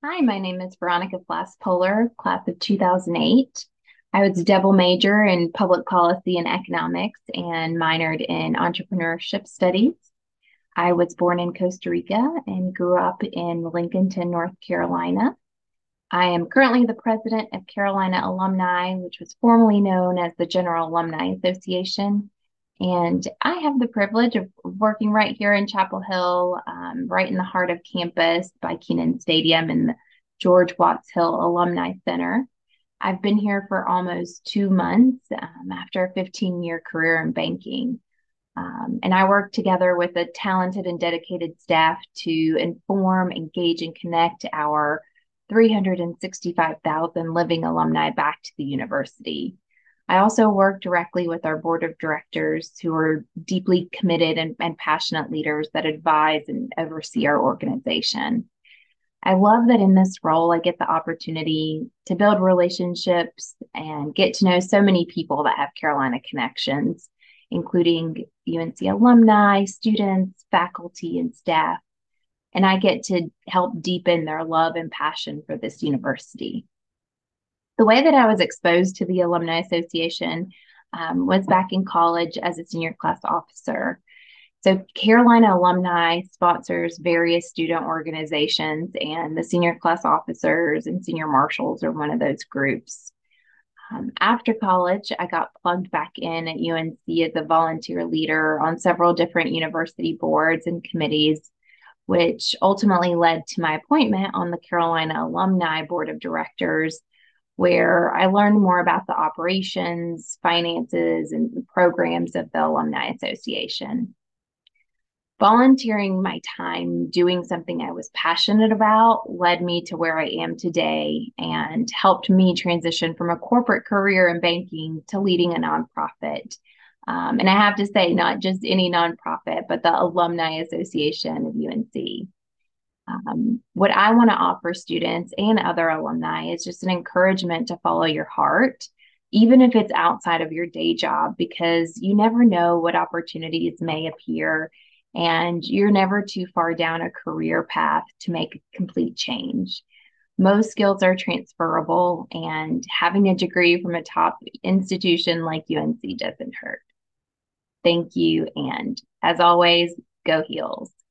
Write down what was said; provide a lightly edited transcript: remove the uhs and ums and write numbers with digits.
Hi, my name is Veronica Flass-Polar, class of 2008. I was a double major in public policy and economics and minored in entrepreneurship studies. I was born in Costa Rica and grew up in Lincolnton, North Carolina. I am currently the president of Carolina Alumni, which was formerly known as the General Alumni Association. And I have the privilege of working right here in Chapel Hill, right in the heart of campus by Kenan Stadium in the George Watts Hill Alumni Center. I've been here for almost 2 months after a 15-year career in banking. And I work together with a talented and dedicated staff to inform, engage, and connect our 365,000 living alumni back to the university. I also work directly with our board of directors who are deeply committed and passionate leaders that advise and oversee our organization. I love that in this role, I get the opportunity to build relationships and get to know so many people that have Carolina connections, including UNC alumni, students, faculty, and staff. And I get to help deepen their love and passion for this university. The way that I was exposed to the Alumni Association was back in college as a senior class officer. So, Carolina Alumni sponsors various student organizations, and the senior class officers and senior marshals are one of those groups. After college, I got plugged back in at UNC as a volunteer leader on several different university boards and committees, which ultimately led to my appointment on the Carolina Alumni Board of Directors, where I learned more about the operations, finances, and programs of the Alumni Association. Volunteering my time doing something I was passionate about led me to where I am today and helped me transition from a corporate career in banking to leading a nonprofit. And I have to say, not just any nonprofit, but the Alumni Association of UNC. What I want to offer students and other alumni is just an encouragement to follow your heart, even if it's outside of your day job, because you never know what opportunities may appear, and you're never too far down a career path to make a complete change. Most skills are transferable, and having a degree from a top institution like UNC doesn't hurt. Thank you. And as always, go Heels.